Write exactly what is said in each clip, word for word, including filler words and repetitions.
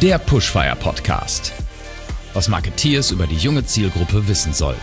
Der Pushfire Podcast. Was Marketeers über die junge Zielgruppe wissen sollten.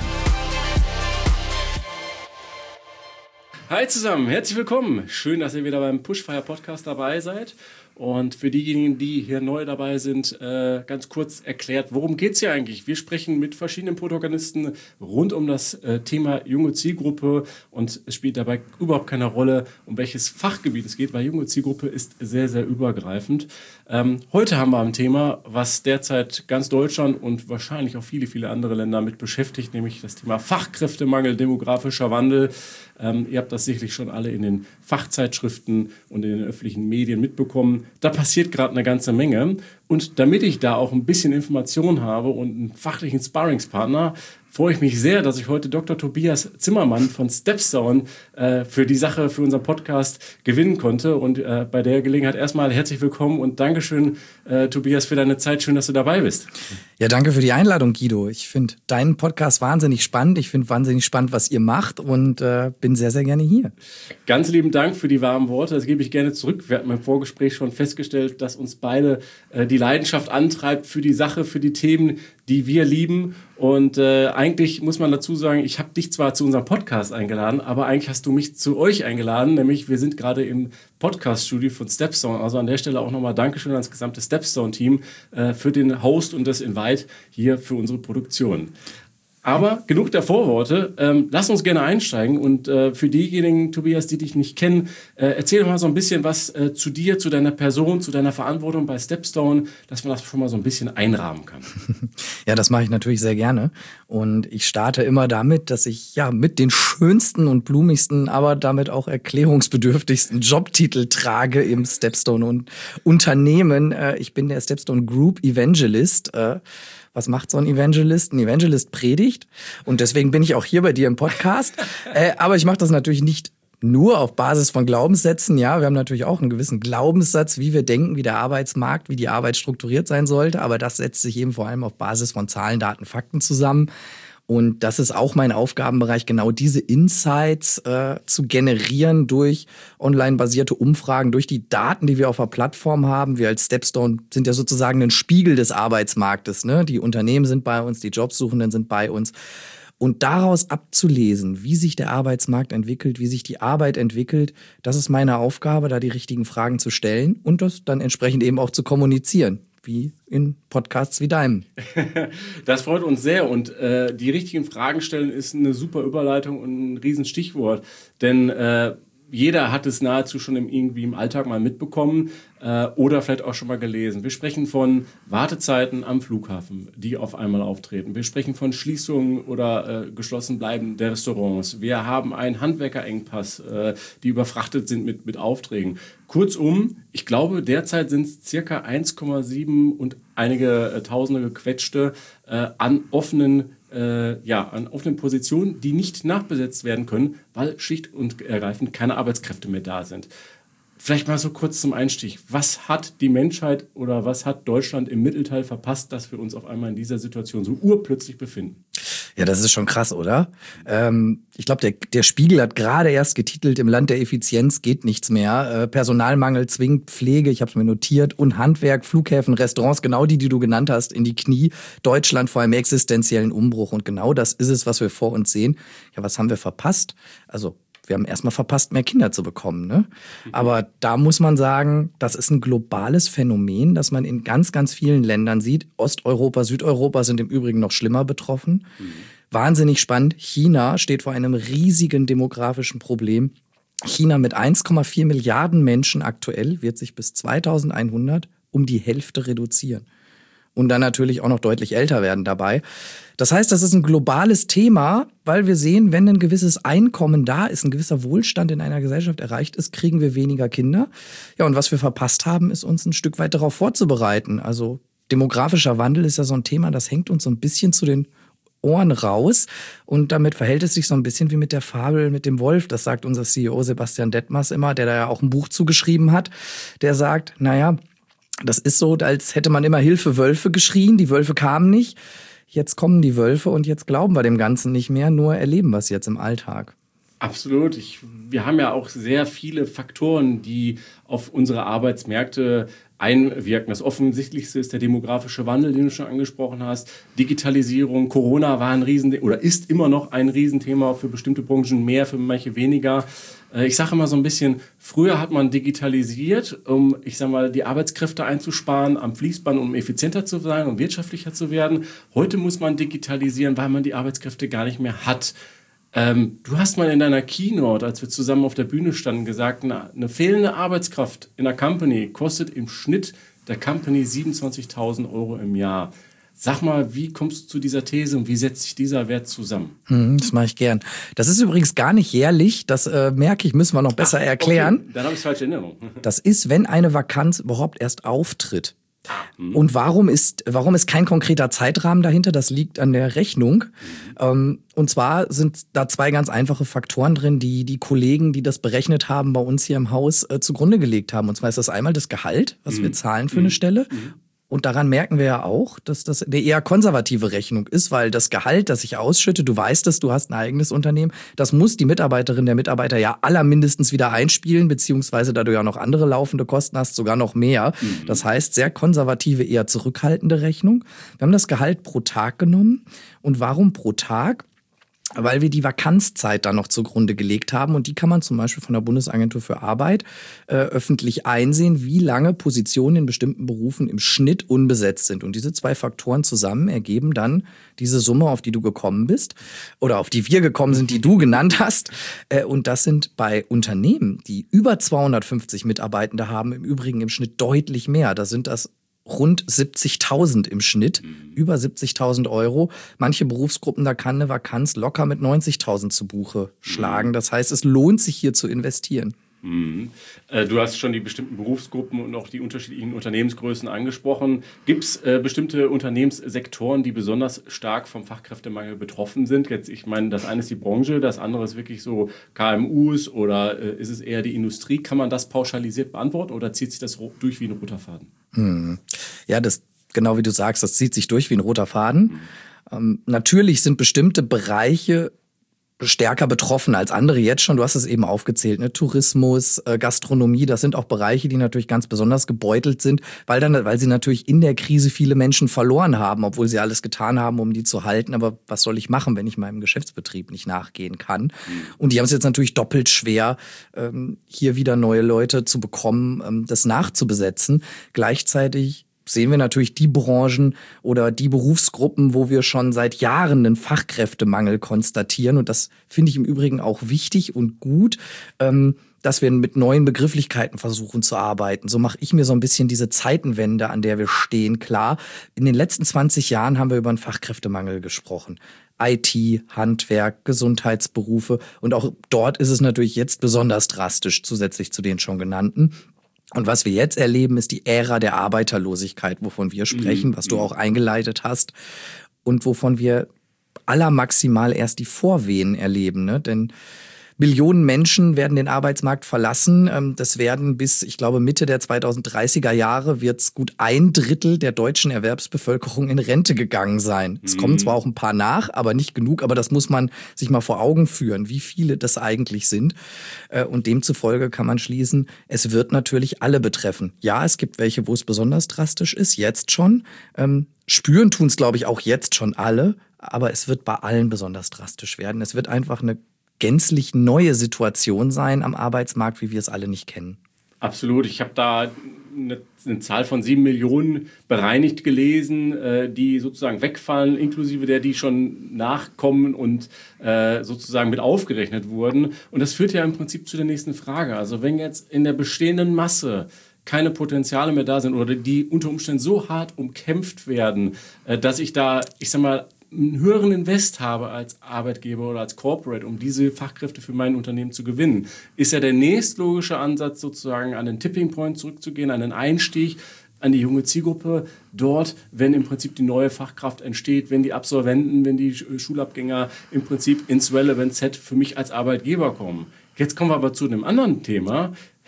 Hi zusammen, herzlich willkommen. Schön, dass ihr wieder beim Pushfire Podcast dabei seid. Und für diejenigen, die hier neu dabei sind, äh, ganz kurz erklärt, worum geht es hier eigentlich? Wir sprechen mit verschiedenen Protagonisten rund um das äh, Thema junge Zielgruppe und es spielt dabei überhaupt keine Rolle, um welches Fachgebiet es geht, weil junge Zielgruppe ist sehr, sehr übergreifend. Ähm, heute haben wir ein Thema, was derzeit ganz Deutschland und wahrscheinlich auch viele, viele andere Länder mit beschäftigt, nämlich das Thema Fachkräftemangel, demografischer Wandel. Ähm, ihr habt das sicherlich schon alle in den Fachzeitschriften und in den öffentlichen Medien mitbekommen. Da passiert gerade eine ganze Menge. Und damit ich da auch ein bisschen Information habe und einen fachlichen Sparringspartner, freue ich mich sehr, dass ich heute Doktor Tobias Zimmermann von Stepstone äh, für die Sache, für unseren Podcast gewinnen konnte. Und äh, bei der Gelegenheit erstmal herzlich willkommen und Dankeschön, äh, Tobias, für deine Zeit. Schön, dass du dabei bist. Ja, danke für die Einladung, Guido. Ich finde deinen Podcast wahnsinnig spannend. Ich finde wahnsinnig spannend, was ihr macht und äh, bin sehr, sehr gerne hier. Ganz lieben Dank für die warmen Worte. Das gebe ich gerne zurück. Wir hatten im Vorgespräch schon festgestellt, dass uns beide äh, die Leidenschaft antreibt für die Sache, für die Themen, die wir lieben. Und äh, eigentlich muss man dazu sagen, ich habe dich zwar zu unserem Podcast eingeladen, aber eigentlich hast du mich zu euch eingeladen, nämlich wir sind gerade im Podcast-Studio von Stepstone. Also an der Stelle auch nochmal Dankeschön ans gesamte Stepstone-Team äh, für den Host und das Invite hier für unsere Produktion. Aber genug der Vorworte, ähm, lass uns gerne einsteigen und äh, für diejenigen, Tobias, die dich nicht kennen, äh, erzähl doch mal so ein bisschen was äh, zu dir, zu deiner Person, zu deiner Verantwortung bei Stepstone, dass man das schon mal so ein bisschen einrahmen kann. Ja, das mache ich natürlich sehr gerne und ich starte immer damit, dass ich ja mit den schönsten und blumigsten, aber damit auch erklärungsbedürftigsten Jobtitel trage im Stepstone und Unternehmen. Äh, ich bin der Stepstone Group Evangelist. Äh, Was macht so ein Evangelist? Ein Evangelist predigt und deswegen bin ich auch hier bei dir im Podcast. äh, aber ich mache das natürlich nicht nur auf Basis von Glaubenssätzen. Ja, wir haben natürlich auch einen gewissen Glaubenssatz, wie wir denken, wie der Arbeitsmarkt, wie die Arbeit strukturiert sein sollte. Aber das setzt sich eben vor allem auf Basis von Zahlen, Daten, Fakten zusammen. Und das ist auch mein Aufgabenbereich, genau diese Insights äh, zu generieren durch online-basierte Umfragen, durch die Daten, die wir auf der Plattform haben. Wir als Stepstone sind ja sozusagen ein Spiegel des Arbeitsmarktes, ne? Die Unternehmen sind bei uns, die Jobsuchenden sind bei uns. Und daraus abzulesen, wie sich der Arbeitsmarkt entwickelt, wie sich die Arbeit entwickelt, das ist meine Aufgabe, da die richtigen Fragen zu stellen und das dann entsprechend eben auch zu kommunizieren. Wie in Podcasts wie deinem. Das freut uns sehr und äh, die richtigen Fragen stellen ist eine super Überleitung und ein Riesenstichwort, denn äh, jeder hat es nahezu schon im, irgendwie im Alltag mal mitbekommen äh, oder vielleicht auch schon mal gelesen. Wir sprechen von Wartezeiten am Flughafen, die auf einmal auftreten. Wir sprechen von Schließungen oder äh, geschlossen bleiben der Restaurants. Wir haben einen Handwerkerengpass, äh, die überfrachtet sind mit, mit Aufträgen. Kurzum, ich glaube, derzeit sind es circa eins Komma sieben und einige äh, Tausende gequetschte äh, an offenen Äh, ja, an offenen Positionen, die nicht nachbesetzt werden können, weil schlicht und ergreifend keine Arbeitskräfte mehr da sind. Vielleicht mal so kurz zum Einstieg. Was hat die Menschheit oder was hat Deutschland im Mittelteil verpasst, dass wir uns auf einmal in dieser Situation so urplötzlich befinden? Ja, das ist schon krass, oder? Ähm, ich glaube, der, der Spiegel hat gerade erst getitelt, im Land der Effizienz geht nichts mehr. Äh, Personalmangel zwingt Pflege, ich habe es mir notiert, und Handwerk, Flughäfen, Restaurants, genau die, die du genannt hast, in die Knie. Deutschland vor einem existenziellen Umbruch. Und genau das ist es, was wir vor uns sehen. Ja, was haben wir verpasst? Also wir haben erstmal verpasst, mehr Kinder zu bekommen, ne? Aber da muss man sagen, das ist ein globales Phänomen, das man in ganz, ganz vielen Ländern sieht. Osteuropa, Südeuropa sind im Übrigen noch schlimmer betroffen. Mhm. Wahnsinnig spannend. China steht vor einem riesigen demografischen Problem. China mit eins Komma vier Milliarden Menschen aktuell wird sich bis zweitausendeinhundert um die Hälfte reduzieren. Und dann natürlich auch noch deutlich älter werden dabei. Das heißt, das ist ein globales Thema, weil wir sehen, wenn ein gewisses Einkommen da ist, ein gewisser Wohlstand in einer Gesellschaft erreicht ist, kriegen wir weniger Kinder. Ja, und was wir verpasst haben, ist uns ein Stück weit darauf vorzubereiten. Also demografischer Wandel ist ja so ein Thema, das hängt uns so ein bisschen zu den Ohren raus. Und damit verhält es sich so ein bisschen wie mit der Fabel mit dem Wolf. Das sagt unser C E O Sebastian Detmers immer, der da ja auch ein Buch zugeschrieben hat. Der sagt, naja, das ist so, als hätte man immer Hilfe Wölfe geschrien. Die Wölfe kamen nicht. Jetzt kommen die Wölfe und jetzt glauben wir dem Ganzen nicht mehr, nur erleben wir es jetzt im Alltag. Absolut. Ich, wir haben ja auch sehr viele Faktoren, die auf unsere Arbeitsmärkte einwirken. Das Offensichtlichste ist der demografische Wandel, den du schon angesprochen hast. Digitalisierung, Corona war ein Riesen oder ist immer noch ein Riesenthema für bestimmte Branchen, mehr, für manche weniger. Ich sage immer so ein bisschen, früher hat man digitalisiert, um, ich sag mal, die Arbeitskräfte einzusparen am Fließband, um effizienter zu sein, um wirtschaftlicher zu werden. Heute muss man digitalisieren, weil man die Arbeitskräfte gar nicht mehr hat. Ähm, du hast mal in deiner Keynote, als wir zusammen auf der Bühne standen, gesagt, eine, eine fehlende Arbeitskraft in der Company kostet im Schnitt der Company siebenundzwanzigtausend Euro im Jahr. Sag mal, wie kommst du zu dieser These und wie setzt sich dieser Wert zusammen? Hm, das mache ich gern. Das ist übrigens gar nicht jährlich, das äh, merke ich, müssen wir noch besser Ach, erklären. Okay. Dann habe ich es falsch in Erinnerung. Das ist, wenn eine Vakanz überhaupt erst auftritt. Und warum ist, warum ist kein konkreter Zeitrahmen dahinter? Das liegt an der Rechnung. Mhm. Und zwar sind da zwei ganz einfache Faktoren drin, die die Kollegen, die das berechnet haben, bei uns hier im Haus äh, zugrunde gelegt haben. Und zwar ist das einmal das Gehalt, was mhm. wir zahlen für mhm. eine Stelle. Mhm. Und daran merken wir ja auch, dass das eine eher konservative Rechnung ist, weil das Gehalt, das ich ausschütte, du weißt es, du hast ein eigenes Unternehmen, das muss die Mitarbeiterin, der Mitarbeiter ja allermindestens wieder einspielen, beziehungsweise da du ja noch andere laufende Kosten hast, sogar noch mehr. Mhm. Das heißt, sehr konservative, eher zurückhaltende Rechnung. Wir haben das Gehalt pro Tag genommen. Und warum pro Tag? Weil wir die Vakanzzeit da noch zugrunde gelegt haben und die kann man zum Beispiel von der Bundesagentur für Arbeit äh, öffentlich einsehen, wie lange Positionen in bestimmten Berufen im Schnitt unbesetzt sind. Und diese zwei Faktoren zusammen ergeben dann diese Summe, auf die du gekommen bist oder auf die wir gekommen sind, die du genannt hast. Äh, und das sind bei Unternehmen, die über zweihundertfünfzig Mitarbeitende haben, im Übrigen im Schnitt deutlich mehr. Da sind das rund siebzigtausend im Schnitt, mhm. über siebzigtausend Euro. Manche Berufsgruppen, da kann eine Vakanz locker mit neunzigtausend zu Buche schlagen. Mhm. Das heißt, es lohnt sich hier zu investieren. Mhm. Äh, du hast schon die bestimmten Berufsgruppen und auch die unterschiedlichen Unternehmensgrößen angesprochen. Gibt es äh, bestimmte Unternehmenssektoren, die besonders stark vom Fachkräftemangel betroffen sind? Jetzt, ich meine, das eine ist die Branche, das andere ist wirklich so K M Us oder äh, ist es eher die Industrie? Kann man das pauschalisiert beantworten oder zieht sich das durch wie ein roter Faden? Hm. Ja, das genau wie du sagst, das zieht sich durch wie ein roter Faden. Mhm. Ähm, natürlich sind bestimmte Bereiche stärker betroffen als andere jetzt schon. Du hast es eben aufgezählt, ne? Tourismus, äh, Gastronomie, das sind auch Bereiche, die natürlich ganz besonders gebeutelt sind, weil dann, weil sie natürlich in der Krise viele Menschen verloren haben, obwohl sie alles getan haben, um die zu halten. Aber was soll ich machen, wenn ich meinem Geschäftsbetrieb nicht nachgehen kann? Mhm. Und die haben es jetzt natürlich doppelt schwer, ähm, hier wieder neue Leute zu bekommen, ähm, das nachzubesetzen. Gleichzeitig sehen wir natürlich die Branchen oder die Berufsgruppen, wo wir schon seit Jahren einen Fachkräftemangel konstatieren. Und das finde ich im Übrigen auch wichtig und gut, ähm, dass wir mit neuen Begrifflichkeiten versuchen zu arbeiten. So mache ich mir so ein bisschen diese Zeitenwende, an der wir stehen, klar. In den letzten zwanzig Jahren haben wir über einen Fachkräftemangel gesprochen. I T, Handwerk, Gesundheitsberufe. Und auch dort ist es natürlich jetzt besonders drastisch, zusätzlich zu den schon genannten. Und was wir jetzt erleben, ist die Ära der Arbeiterlosigkeit, wovon wir sprechen, was du auch eingeleitet hast und wovon wir allermaximal erst die Vorwehen erleben, ne? Denn Millionen Menschen werden den Arbeitsmarkt verlassen. Das werden bis, ich glaube, Mitte der zweitausenddreißiger Jahre wird's gut ein Drittel der deutschen Erwerbsbevölkerung in Rente gegangen sein. Es mhm. kommen zwar auch ein paar nach, aber nicht genug. Aber das muss man sich mal vor Augen führen, wie viele das eigentlich sind. Und demzufolge kann man schließen, es wird natürlich alle betreffen. Ja, es gibt welche, wo es besonders drastisch ist, jetzt schon. Spüren tun's, glaube ich, auch jetzt schon alle. Aber es wird bei allen besonders drastisch werden. Es wird einfach eine gänzlich neue Situation sein am Arbeitsmarkt, wie wir es alle nicht kennen. Absolut. Ich habe da eine, eine Zahl von sieben Millionen bereinigt gelesen, äh, die sozusagen wegfallen, inklusive der, die schon nachkommen und äh, sozusagen mit aufgerechnet wurden. Und das führt ja im Prinzip zu der nächsten Frage. Also wenn jetzt in der bestehenden Masse keine Potenziale mehr da sind oder die unter Umständen so hart umkämpft werden, äh, dass ich da, ich sag mal, einen höheren Invest habe als Arbeitgeber oder als Corporate, um diese Fachkräfte für mein Unternehmen zu gewinnen, ist ja der nächstlogische Ansatz sozusagen an den Tipping Point zurückzugehen, an den Einstieg, an die junge Zielgruppe, dort, wenn im Prinzip die neue Fachkraft entsteht, wenn die Absolventen, wenn die Schulabgänger im Prinzip ins Relevant Set für mich als Arbeitgeber kommen. Jetzt kommen wir aber zu einem anderen Thema.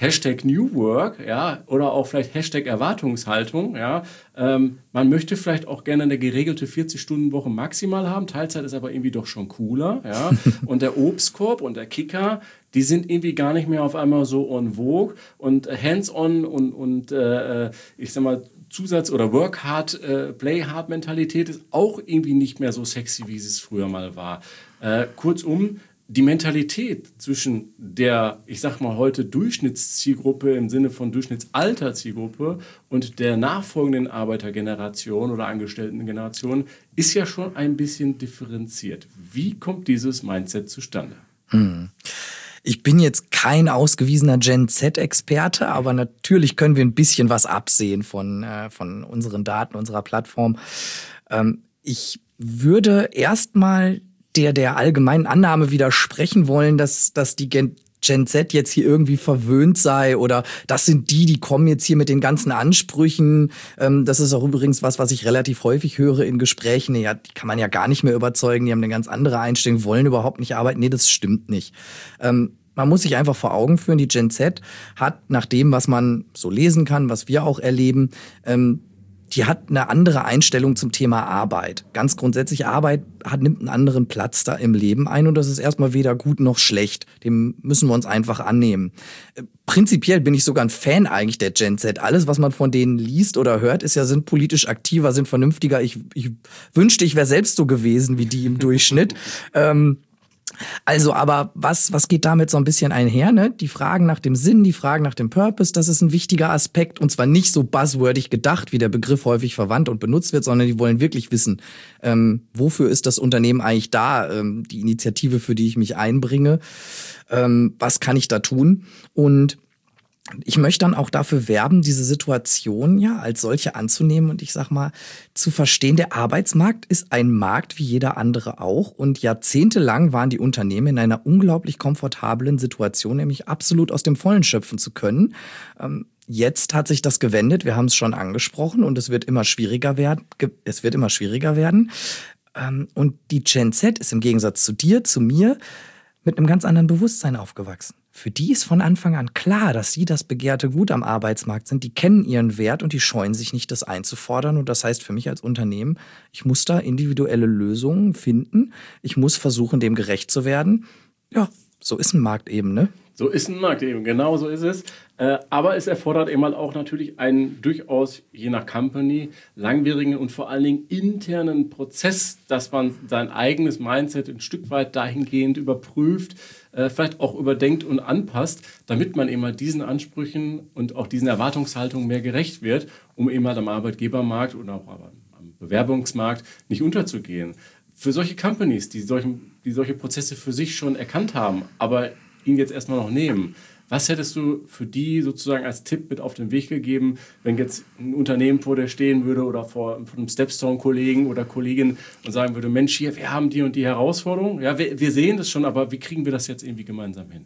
Hashtag New Work, ja, oder auch vielleicht Hashtag Erwartungshaltung, ja. Ähm, man möchte vielleicht auch gerne eine geregelte vierzig-Stunden-Woche maximal haben. Teilzeit ist aber irgendwie doch schon cooler, ja. Und der Obstkorb und der Kicker, die sind irgendwie gar nicht mehr auf einmal so en vogue und hands-on und, und äh, ich sag mal, Zusatz- oder Work-hard, äh, Play-hard-Mentalität ist auch irgendwie nicht mehr so sexy, wie es früher mal war. Äh, kurzum, die Mentalität zwischen der, ich sag mal heute Durchschnittszielgruppe im Sinne von Durchschnittsalter-Zielgruppe und der nachfolgenden Arbeitergeneration oder Angestelltengeneration ist ja schon ein bisschen differenziert. Wie kommt dieses Mindset zustande? Hm. Ich bin jetzt kein ausgewiesener Gen Z-Experte, aber natürlich können wir ein bisschen was absehen von, äh, von unseren Daten, unserer Plattform. Ähm, ich würde erstmal der, der allgemeinen Annahme widersprechen wollen, dass, dass die Gen, Gen Z jetzt hier irgendwie verwöhnt sei oder das sind die, die kommen jetzt hier mit den ganzen Ansprüchen. Ähm, das ist auch übrigens was, was ich relativ häufig höre in Gesprächen. Ja, die kann man ja gar nicht mehr überzeugen, die haben eine ganz andere Einstellung, wollen überhaupt nicht arbeiten. Nee, das stimmt nicht. Ähm, man muss sich einfach vor Augen führen, die Gen Z hat nach dem, was man so lesen kann, was wir auch erleben, ähm, die hat eine andere Einstellung zum Thema Arbeit. Ganz grundsätzlich, Arbeit hat, nimmt einen anderen Platz da im Leben ein und das ist erstmal weder gut noch schlecht. Dem müssen wir uns einfach annehmen. Prinzipiell bin ich sogar ein Fan eigentlich der Gen Z. Alles, was man von denen liest oder hört, ist ja, sind politisch aktiver, sind vernünftiger. Ich, ich wünschte, ich wäre selbst so gewesen wie die im Durchschnitt. ähm, Also, aber was, was geht damit so ein bisschen einher, ne? Die Fragen nach dem Sinn, die Fragen nach dem Purpose, das ist ein wichtiger Aspekt und zwar nicht so buzzwordig gedacht, wie der Begriff häufig verwandt und benutzt wird, sondern die wollen wirklich wissen, ähm, wofür ist das Unternehmen eigentlich da, ähm, die Initiative, für die ich mich einbringe, ähm, was kann ich da tun? Und ich möchte dann auch dafür werben, diese Situation ja als solche anzunehmen und ich sag mal, zu verstehen, der Arbeitsmarkt ist ein Markt wie jeder andere auch und jahrzehntelang waren die Unternehmen in einer unglaublich komfortablen Situation, nämlich absolut aus dem Vollen schöpfen zu können. Ähm, jetzt hat sich das gewendet, wir haben es schon angesprochen und es wird immer schwieriger werden, es wird immer schwieriger werden. Ähm, und die Gen Z ist im Gegensatz zu dir, zu mir, mit einem ganz anderen Bewusstsein aufgewachsen. Für die ist von Anfang an klar, dass sie das begehrte Gut am Arbeitsmarkt sind. Die kennen ihren Wert und die scheuen sich nicht, das einzufordern. Und das heißt für mich als Unternehmen, ich muss da individuelle Lösungen finden. Ich muss versuchen, dem gerecht zu werden. Ja, so ist ein Markt eben, ne? So ist ein Markt eben, genau so ist es. Äh, aber es erfordert eben halt auch natürlich einen durchaus, je nach Company, langwierigen und vor allen Dingen internen Prozess, dass man sein eigenes Mindset ein Stück weit dahingehend überprüft, äh, vielleicht auch überdenkt und anpasst, damit man eben halt diesen Ansprüchen und auch diesen Erwartungshaltungen mehr gerecht wird, um eben halt am Arbeitgebermarkt oder auch am Bewerbungsmarkt nicht unterzugehen. Für solche Companies, die, solchen, die solche Prozesse für sich schon erkannt haben, aber ihn jetzt erstmal noch nehmen. Was hättest du für die sozusagen als Tipp mit auf den Weg gegeben, wenn jetzt ein Unternehmen vor dir stehen würde oder vor, vor einem Stepstone-Kollegen oder Kollegin und sagen würde, Mensch, hier, wir haben die und die Herausforderung. Ja, wir, wir sehen das schon, aber wie kriegen wir das jetzt irgendwie gemeinsam hin?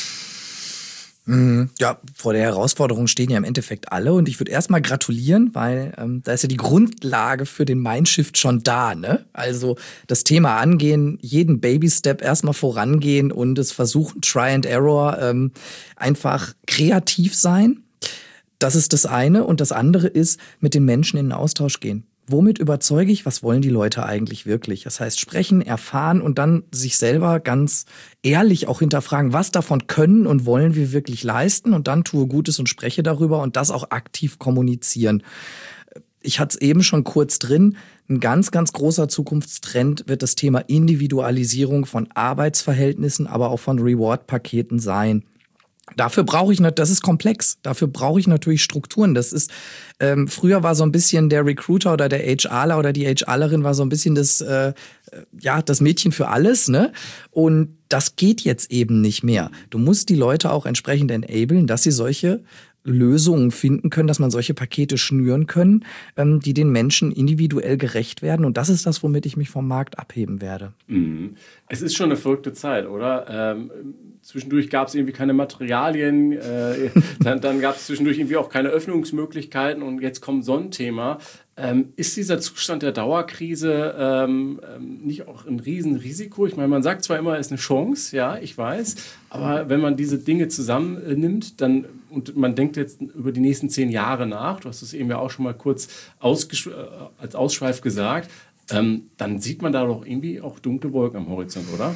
Ja, vor der Herausforderung stehen ja im Endeffekt alle und ich würde erstmal gratulieren, weil ähm, da ist ja die Grundlage für den Mindshift schon da, ne? Also das Thema angehen, jeden Baby-Step erstmal vorangehen und es versuchen, Try and Error, ähm, einfach kreativ sein. Das ist das eine und das andere ist, mit den Menschen in den Austausch gehen. Womit überzeuge ich, was wollen die Leute eigentlich wirklich? Das heißt, sprechen, erfahren und dann sich selber ganz ehrlich auch hinterfragen, was davon können und wollen wir wirklich leisten und dann tue Gutes und spreche darüber und das auch aktiv kommunizieren. Ich hatte es eben schon kurz drin, ein ganz, ganz großer Zukunftstrend wird das Thema Individualisierung von Arbeitsverhältnissen, aber auch von Reward-Paketen sein. Dafür brauche ich, das ist komplex, dafür brauche ich natürlich Strukturen. Das ist, ähm, früher war so ein bisschen der Recruiter oder der HRler oder die HRlerin war so ein bisschen das, äh, ja, das Mädchen für alles, ne? Und das geht jetzt eben nicht mehr. Du musst die Leute auch entsprechend enablen, dass sie solche Lösungen finden können, dass man solche Pakete schnüren können, ähm, die den Menschen individuell gerecht werden. Und das ist das, womit ich mich vom Markt abheben werde. Mhm. Es ist schon eine verrückte Zeit, oder? Ähm, zwischendurch gab es irgendwie keine Materialien, äh, dann, dann gab es zwischendurch irgendwie auch keine Öffnungsmöglichkeiten und jetzt kommt so ein Thema. Ähm, ist dieser Zustand der Dauerkrise ähm, ähm, nicht auch ein Riesenrisiko? Ich meine, man sagt zwar immer, es ist eine Chance, ja, ich weiß, aber wenn man diese Dinge zusammennimmt, dann und man denkt jetzt über die nächsten zehn Jahre nach, du hast es eben ja auch schon mal kurz ausgesch- äh, als Ausschweif gesagt, ähm, dann sieht man da doch irgendwie auch dunkle Wolken am Horizont, oder?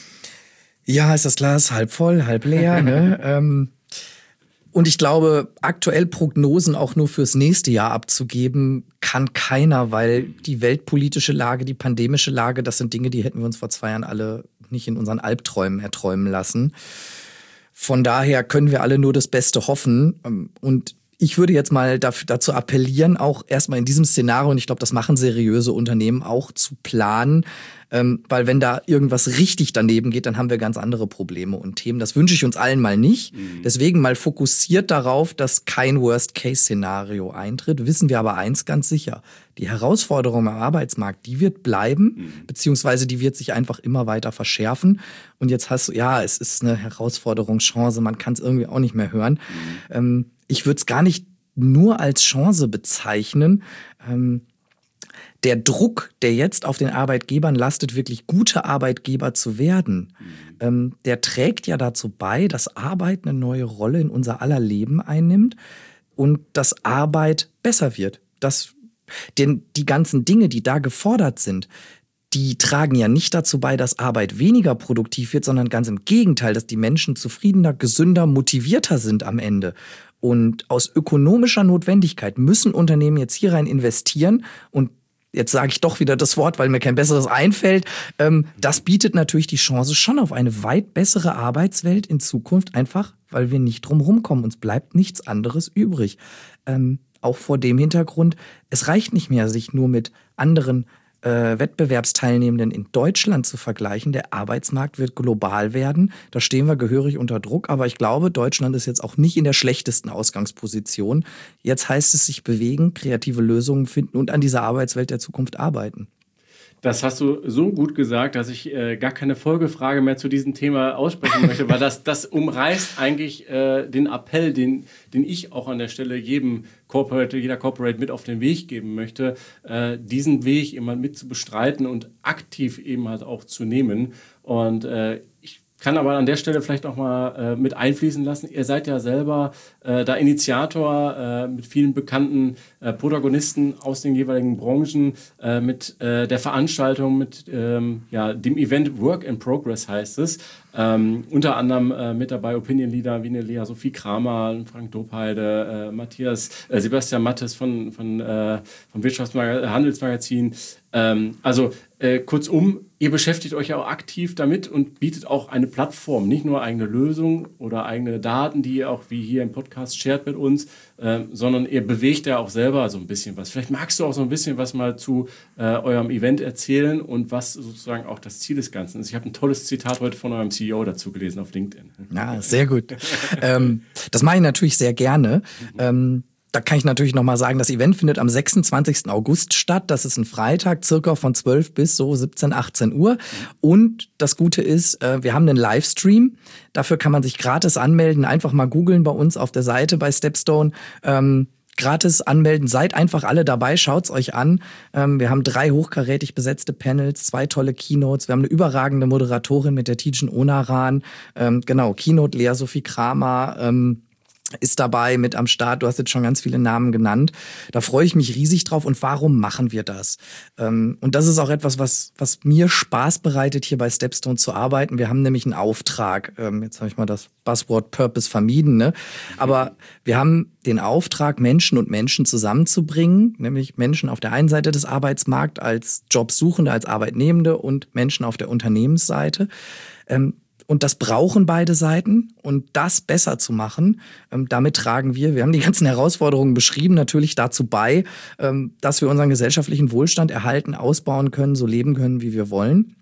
Ja, ist das Glas halb voll, halb leer, ne? ähm, Und ich glaube, aktuell Prognosen auch nur fürs nächste Jahr abzugeben, kann keiner, weil die weltpolitische Lage, die pandemische Lage, das sind Dinge, die hätten wir uns vor zwei Jahren alle nicht in unseren Albträumen erträumen lassen. Von daher können wir alle nur das Beste hoffen. Und ich würde jetzt mal dazu appellieren, auch erstmal in diesem Szenario, und ich glaube, das machen seriöse Unternehmen auch, zu planen. Ähm, weil wenn da irgendwas richtig daneben geht, dann haben wir ganz andere Probleme und Themen. Das wünsche ich uns allen mal nicht. Mhm. Deswegen mal fokussiert darauf, dass kein Worst-Case-Szenario eintritt. Wissen wir aber eins ganz sicher. Die Herausforderung am Arbeitsmarkt, die wird bleiben, mhm. beziehungsweise die wird sich einfach immer weiter verschärfen. Und jetzt hast du, ja, es ist eine Herausforderung, Chance, man kann es irgendwie auch nicht mehr hören. Mhm. Ähm, ich würde es gar nicht nur als Chance bezeichnen. Ähm, Der Druck, der jetzt auf den Arbeitgebern lastet, wirklich gute Arbeitgeber zu werden, mhm. ähm, der trägt ja dazu bei, dass Arbeit eine neue Rolle in unser aller Leben einnimmt und dass Arbeit besser wird. Dass denn die ganzen Dinge, die da gefordert sind, die tragen ja nicht dazu bei, dass Arbeit weniger produktiv wird, sondern ganz im Gegenteil, dass die Menschen zufriedener, gesünder, motivierter sind am Ende. Und aus ökonomischer Notwendigkeit müssen Unternehmen jetzt hier rein investieren und jetzt sage ich doch wieder das Wort, weil mir kein besseres einfällt. Ähm, das bietet natürlich die Chance schon auf eine weit bessere Arbeitswelt in Zukunft, einfach weil wir nicht drum rumkommen. Uns bleibt nichts anderes übrig. Ähm, auch vor dem Hintergrund, es reicht nicht mehr, sich nur mit anderen äh, Wettbewerbsteilnehmenden in Deutschland zu vergleichen. Der Arbeitsmarkt wird global werden. Da stehen wir gehörig unter Druck. Aber ich glaube, Deutschland ist jetzt auch nicht in der schlechtesten Ausgangsposition. Jetzt heißt es sich bewegen, kreative Lösungen finden und an dieser Arbeitswelt der Zukunft arbeiten. Das hast du so gut gesagt, dass ich äh, gar keine Folgefrage mehr zu diesem Thema aussprechen möchte, weil das, das umreißt eigentlich äh, den Appell, den, den ich auch an der Stelle jedem Corporate, jeder Corporate mit auf den Weg geben möchte, äh, diesen Weg immer mit zu bestreiten und aktiv eben halt auch zu nehmen. Und äh, ich kann aber an der Stelle vielleicht auch mal äh, mit einfließen lassen. Ihr seid ja selber äh, da Initiator äh, mit vielen bekannten äh, Protagonisten aus den jeweiligen Branchen, äh, mit äh, der Veranstaltung, mit ähm, ja, dem Event Work in Progress heißt es. Ähm, unter anderem äh, mit dabei Opinion Leader wie eine Lea Sophie Kramer, Frank Dobheide, äh, Matthias, äh, Sebastian Mattes von, von, äh, vom Wirtschaftshandelsmagazin. Ähm, also äh, kurzum, ihr beschäftigt euch ja auch aktiv damit und bietet auch eine Plattform, nicht nur eigene Lösungen oder eigene Daten, die ihr auch wie hier im Podcast shared mit uns, äh, sondern ihr bewegt ja auch selber so ein bisschen was. Vielleicht magst du auch so ein bisschen was mal zu äh, eurem Event erzählen und was sozusagen auch das Ziel des Ganzen ist. Ich habe ein tolles Zitat heute von eurem C E O dazu gelesen auf LinkedIn. Ja, sehr gut. ähm, das mache ich natürlich sehr gerne. Mhm. Ähm, Da kann ich natürlich noch mal sagen, das Event findet am sechsundzwanzigsten August statt. Das ist ein Freitag, circa von zwölf bis so siebzehn, achtzehn Uhr. Und das Gute ist, wir haben einen Livestream. Dafür kann man sich gratis anmelden. Einfach mal googeln bei uns auf der Seite bei Stepstone. Ähm, gratis anmelden. Seid einfach alle dabei. Schaut's euch an. Ähm, wir haben drei hochkarätig besetzte Panels, zwei tolle Keynotes. Wir haben eine überragende Moderatorin mit der Tijen Onaran. Ähm, genau, Keynote Lea Sophie Kramer. Ähm, ist dabei mit am Start. Du hast jetzt schon ganz viele Namen genannt. Da freue ich mich riesig drauf. Und warum machen wir das? Ähm, und das ist auch etwas, was, was mir Spaß bereitet, hier bei Stepstone zu arbeiten. Wir haben nämlich einen Auftrag. Ähm, jetzt habe ich mal das Buzzword Purpose vermieden, ne? Aber wir haben den Auftrag, Menschen und Menschen zusammenzubringen, nämlich Menschen auf der einen Seite des Arbeitsmarkts als Jobsuchende, als Arbeitnehmende und Menschen auf der Unternehmensseite. Ähm, Und das brauchen beide Seiten. Und das besser zu machen, ähm, damit tragen wir, wir haben die ganzen Herausforderungen beschrieben, natürlich dazu bei, ähm, dass wir unseren gesellschaftlichen Wohlstand erhalten, ausbauen können, so leben können, wie wir wollen.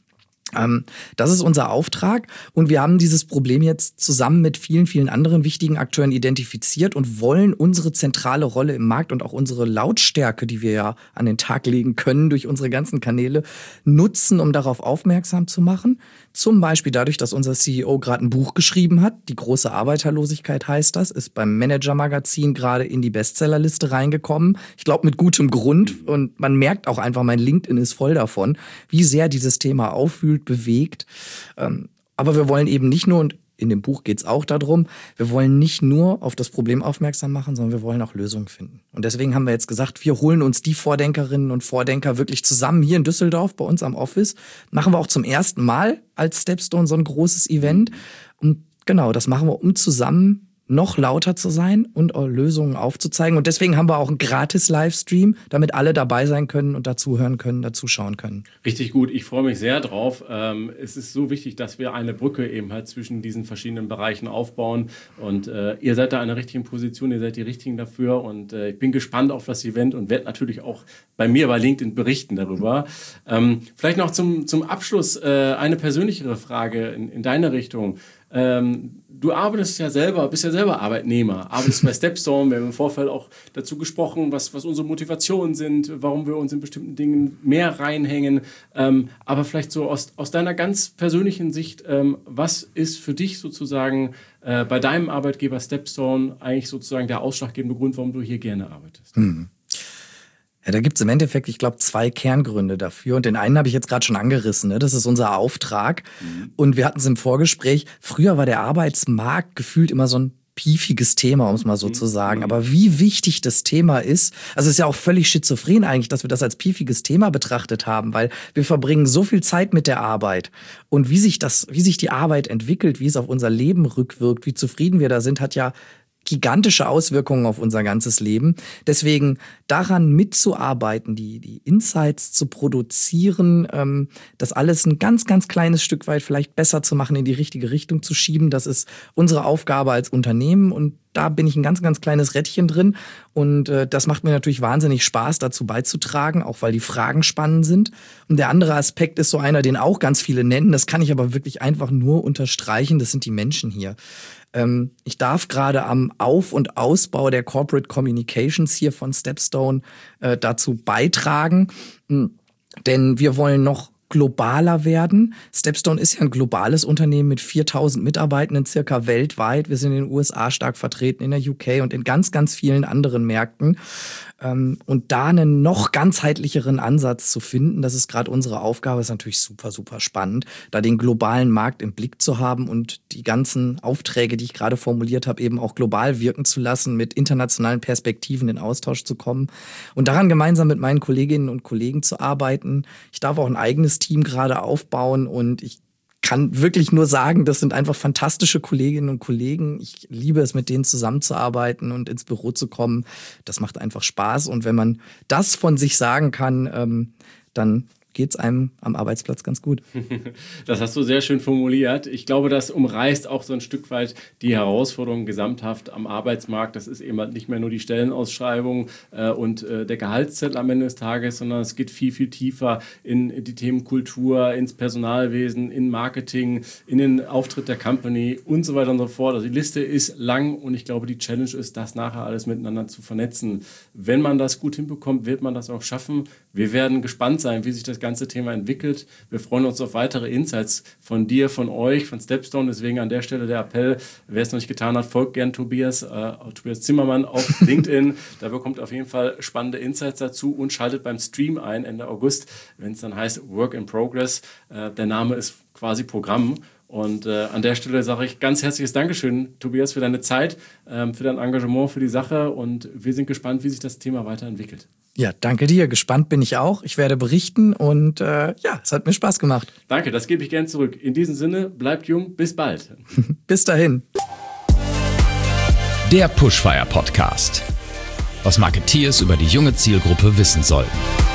Ähm, das ist unser Auftrag und wir haben dieses Problem jetzt zusammen mit vielen, vielen anderen wichtigen Akteuren identifiziert und wollen unsere zentrale Rolle im Markt und auch unsere Lautstärke, die wir ja an den Tag legen können durch unsere ganzen Kanäle, nutzen, um darauf aufmerksam zu machen. Zum Beispiel dadurch, dass unser C E O gerade ein Buch geschrieben hat. Die große Arbeiterlosigkeit heißt das, ist beim Manager-Magazin gerade in die Bestsellerliste reingekommen. Ich glaube mit gutem Grund und man merkt auch einfach, mein LinkedIn ist voll davon, wie sehr dieses Thema aufwühlt, bewegt. Aber wir wollen eben nicht nur, und in dem Buch geht es auch darum, wir wollen nicht nur auf das Problem aufmerksam machen, sondern wir wollen auch Lösungen finden. Und deswegen haben wir jetzt gesagt, wir holen uns die Vordenkerinnen und Vordenker wirklich zusammen hier in Düsseldorf bei uns am Office. Machen wir auch zum ersten Mal als Stepstone so ein großes Event. Und genau, das machen wir, um zusammen noch lauter zu sein und Lösungen aufzuzeigen. Und deswegen haben wir auch einen Gratis-Livestream, damit alle dabei sein können und dazuhören können, dazuschauen können. Richtig gut, ich freue mich sehr drauf. Ähm, es ist so wichtig, dass wir eine Brücke eben halt zwischen diesen verschiedenen Bereichen aufbauen. Und äh, ihr seid da in der richtigen Position, ihr seid die Richtigen dafür. Und äh, ich bin gespannt auf das Event und werde natürlich auch bei mir bei LinkedIn berichten darüber. Ähm, vielleicht noch zum, zum Abschluss äh, eine persönlichere Frage in, in deine Richtung. Ähm, du arbeitest ja selber, bist ja selber Arbeitnehmer, arbeitest bei Stepstone. Wir haben im Vorfeld auch dazu gesprochen, was, was unsere Motivationen sind, warum wir uns in bestimmten Dingen mehr reinhängen. Ähm, aber vielleicht so aus, aus deiner ganz persönlichen Sicht, ähm, was ist für dich sozusagen äh, bei deinem Arbeitgeber Stepstone eigentlich sozusagen der ausschlaggebende Grund, warum du hier gerne arbeitest? Mhm. Ja, da gibt es im Endeffekt, ich glaube, zwei Kerngründe dafür. Und den einen habe ich jetzt gerade schon angerissen. Ne? Das ist unser Auftrag. Mhm. Und wir hatten es im Vorgespräch. Früher war der Arbeitsmarkt gefühlt immer so ein piefiges Thema, um es mal so mhm. zu sagen. Aber wie wichtig das Thema ist, also es ist ja auch völlig schizophren eigentlich, dass wir das als piefiges Thema betrachtet haben, weil wir verbringen so viel Zeit mit der Arbeit. Und wie sich das, wie sich die Arbeit entwickelt, wie es auf unser Leben rückwirkt, wie zufrieden wir da sind, hat ja gigantische Auswirkungen auf unser ganzes Leben. Deswegen daran mitzuarbeiten, die, die Insights zu produzieren, ähm, das alles ein ganz, ganz kleines Stück weit vielleicht besser zu machen, in die richtige Richtung zu schieben, das ist unsere Aufgabe als Unternehmen und da bin ich ein ganz, ganz kleines Rädchen drin und äh, das macht mir natürlich wahnsinnig Spaß, dazu beizutragen, auch weil die Fragen spannend sind. Und der andere Aspekt ist so einer, den auch ganz viele nennen, das kann ich aber wirklich einfach nur unterstreichen, das sind die Menschen hier. Ähm, ich darf gerade am Auf- und Ausbau der Corporate Communications hier von Stepstone äh, dazu beitragen, denn wir wollen noch globaler werden. Stepstone ist ja ein globales Unternehmen mit viertausend Mitarbeitenden circa weltweit. Wir sind in den U S A stark vertreten, in der U K und in ganz, ganz vielen anderen Märkten. Und da einen noch ganzheitlicheren Ansatz zu finden, das ist gerade unsere Aufgabe, ist natürlich super, super spannend, da den globalen Markt im Blick zu haben und die ganzen Aufträge, die ich gerade formuliert habe, eben auch global wirken zu lassen, mit internationalen Perspektiven in Austausch zu kommen und daran gemeinsam mit meinen Kolleginnen und Kollegen zu arbeiten. Ich darf auch ein eigenes Team gerade aufbauen und ich kann wirklich nur sagen, das sind einfach fantastische Kolleginnen und Kollegen. Ich liebe es, mit denen zusammenzuarbeiten und ins Büro zu kommen. Das macht einfach Spaß. Und wenn man das von sich sagen kann, ähm, dann geht es einem am Arbeitsplatz ganz gut. Das hast du sehr schön formuliert. Ich glaube, das umreißt auch so ein Stück weit die Herausforderungen gesamthaft am Arbeitsmarkt. Das ist eben halt nicht mehr nur die Stellenausschreibung äh, und äh, der Gehaltszettel am Ende des Tages, sondern es geht viel, viel tiefer in die Themen Kultur, ins Personalwesen, in Marketing, in den Auftritt der Company und so weiter und so fort. Also die Liste ist lang und ich glaube, die Challenge ist, das nachher alles miteinander zu vernetzen. Wenn man das gut hinbekommt, wird man das auch schaffen. Wir werden gespannt sein, wie sich das ganze Thema entwickelt. Wir freuen uns auf weitere Insights von dir, von euch, von Stepstone. Deswegen an der Stelle der Appell, wer es noch nicht getan hat, folgt gern Tobias, äh, Tobias Zimmermann auf LinkedIn. Da bekommt auf jeden Fall spannende Insights dazu und schaltet beim Stream ein Ende August, wenn es dann heißt Work in Progress. Äh, der Name ist quasi Programm. Und äh, an der Stelle sage ich ganz herzliches Dankeschön, Tobias, für deine Zeit, ähm, für dein Engagement, für die Sache. Und wir sind gespannt, wie sich das Thema weiterentwickelt. Ja, danke dir. Gespannt bin ich auch. Ich werde berichten und äh, ja, es hat mir Spaß gemacht. Danke, das gebe ich gern zurück. In diesem Sinne, bleibt jung, bis bald. Bis dahin. Der Pushfire Podcast. Was Marketeers über die junge Zielgruppe wissen sollten.